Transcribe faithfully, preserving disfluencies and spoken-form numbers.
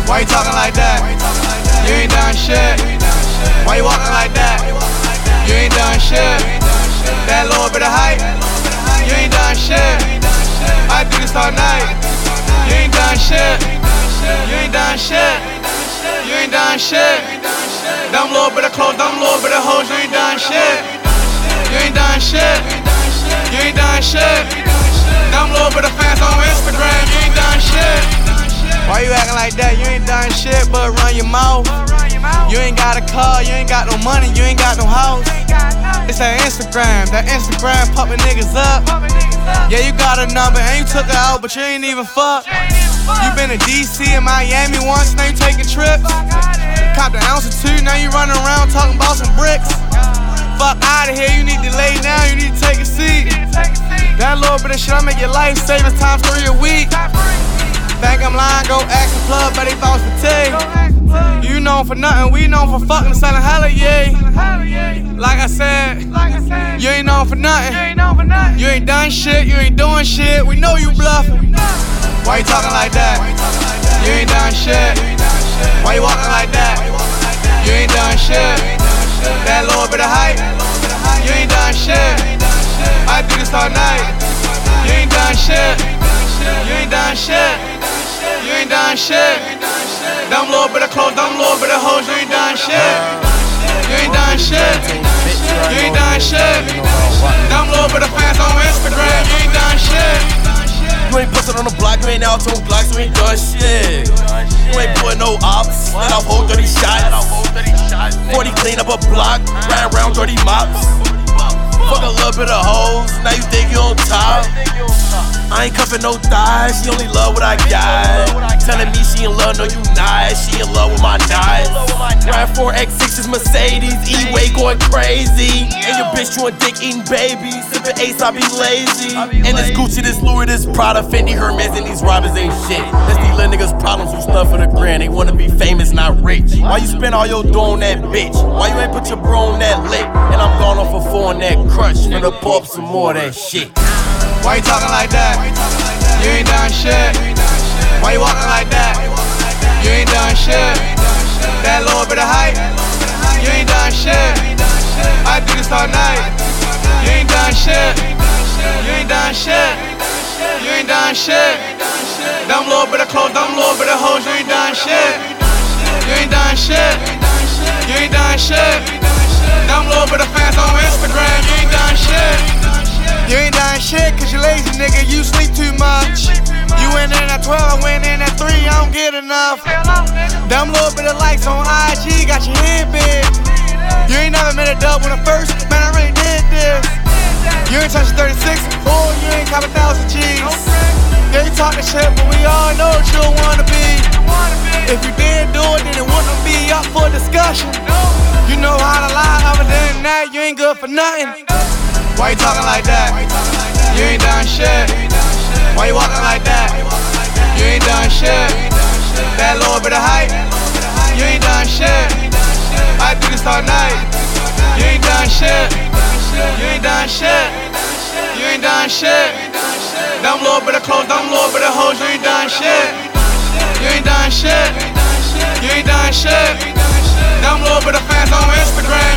Why you talking like that? You ain't done shit. Why you walking like that? You ain't done shit. That little bit of hype. You ain't done shit. I do this all night. You ain't done shit. You ain't done shit. You ain't done shit. Them little bit of clothes, them little bit of hoes. You ain't done shit. You ain't done shit. You ain't done shit. Them little bit of fans on Instagram. You ain't done shit. Why you acting like that? You ain't done shit but run your mouth. You ain't got a car, you ain't got no money, you ain't got no house. It's that Instagram, that Instagram pumping niggas up. Yeah, you got a number and you took her out, but you ain't even fuck. You been to D C and Miami once, now you taking trips. Copped an ounce or two, now you running around talking about some bricks. Fuck out of here, you need to lay down, you need to take a seat. That little bit of shit, I make your life savings times three a week. Think I'm lying, go ask the plug, but they thought it was fatigue. You known for nothing, we known for fucking selling hella yay. Like I said, you ain't known for nothing. You ain't done shit, you ain't doing shit, we know you bluffing. Why you talking like that? You ain't done shit. Why you walking like that? You ain't done shit. That little bit of hype. You ain't done shit. I do this all night. You ain't done shit. You ain't done shit. You ain't done shit. Them little bit of clothes, them little bit of hoes, you ain't done shit. You ain't done shit. You ain't done shit. Them little bit of fans on Instagram, you ain't done shit. You ain't posted on the block, you ain't out on blocks, you ain't done shit. You ain't putting no ops, and I'll hold thirty shots. forty clean up a block, ran around dirty mops. Fuck a little bit of hoes, now you think you on top. I ain't cuffin' no thighs, she only love what I got. Telling me she in love, no you not, she in love with my knives. Ride four X sixes, Mercedes, E-way going crazy. And your bitch doing dick eating babies, sippin' Ace, I be lazy. And this Gucci, this Louis, this Prada, Fendi, Hermes, and these robbers ain't shit. That's these little niggas' problems who stuff for the grand. They wanna be famous, not rich. Why you spend all your dough on that bitch? Why you ain't put your bro on that lick? And I'm gone off a four on that crutch, finna pull up some more of that shit. Why you talking like that? You ain't done shit. Why you walking like that? You ain't done shit. That little bit of hype. You ain't done shit. I do this all night. You ain't done shit. You ain't done shit. You ain't done shit. Them little bit of clothes, them little bit of hoes, you ain't done shit. You ain't done shit. You ain't done shit. Them little bit of fans on Instagram, you ain't done shit. You ain't done shit cause you lazy nigga, you sleep too much. You went in at twelve, I went in at three, I don't get enough. Them little bit of likes on I G got your head big. You ain't never made a dub when the first, man I really did this. You ain't touched thirty-six, oh you ain't cop a thousand G's. Yeah you talkin' shit but we all know what you don't wanna be. If you did do it then it wouldn't be up for discussion. You know how to lie, other than that you ain't good for nothing. Why you talking like that? You ain't done shit. Why you walking like that? You ain't done shit. That little bit of hype. You ain't done shit. I do this all night. You ain't done shit. You ain't done shit. You ain't done shit. Them little bit of clothes, them little bit of hoes, you ain't done shit. You ain't done shit. You ain't done shit. Them little bit of fans on Instagram.